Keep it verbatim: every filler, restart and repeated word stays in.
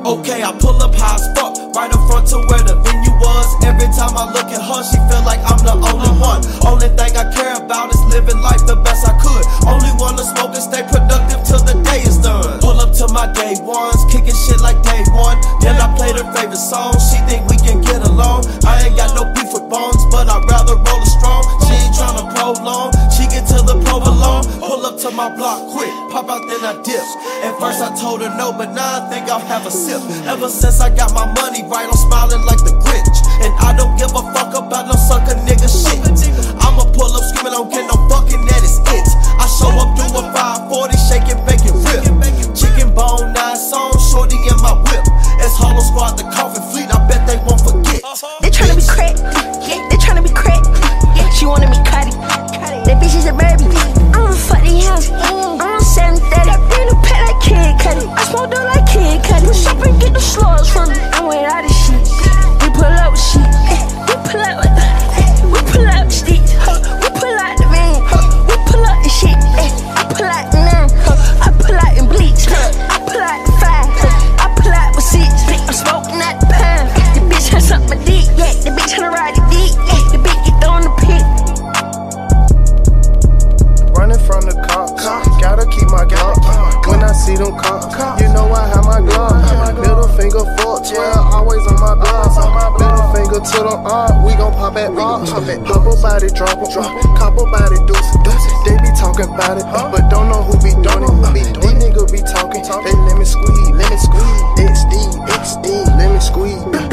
Okay, I pull up high as fuck, right up front to where the venue was. Every time I look at her, she feel like I'm the only one. Only thing I care about is living life the best I could. Only wanna smoke and stay productive till the day is done. Pull up to my day ones, kicking shit like day one. Then I play her favorite song, she think we can get along. I ain't got no beef with bones, but I'd rather roll it strong. She ain't tryna prolong, she get to the provolone. Pull up to my block quick, pop out then I dip. At first I told her no, but now I think I'll have a sip. Ever since I got my money right, I'm smiling like the Grinch. And I don't give a fuck about no sucker nigga shit. I'ma pull up screaming, don't get no fucking that is it. I show up doing five forty, shaking, bacon, rip. Chicken bone, nine songs, shorty in my whip. It's Hollow Squad, the coffin fleet, I bet they won't forget. They tryna be crack, they tryna be crack. She wanted me cutty, that bitch is a baby. I'ma fuck the house, I'm seven thirty. In the pet like Kid Cudi, I smoke dope like Kid Cudi. Push up and get the slugs from me, I'm with all this shit. We pull up with shit, we pull up with, we pull up with sticks, we pull out the van, we pull up the shit. I pull out the nine, I pull out in bleach, I pull out the five, I pull out with six. I'm smoking out the pound, the bitch has suck my dick, yeah, the bitch tryna ride the dick, yeah, the bitch get thrown the pit. Running from the cops, gotta keep my Glock. When I see them cops, you know I have my Glock. Middle finger four twelve, always on my block. Middle finger to the arm, we gon' pop at rock. Couple body drop em, couple body deuce. They be talking about it, but don't know who be doing it. These niggas be talking, they let me squeeze, let me squeeze. X D, X D, let me squeeze.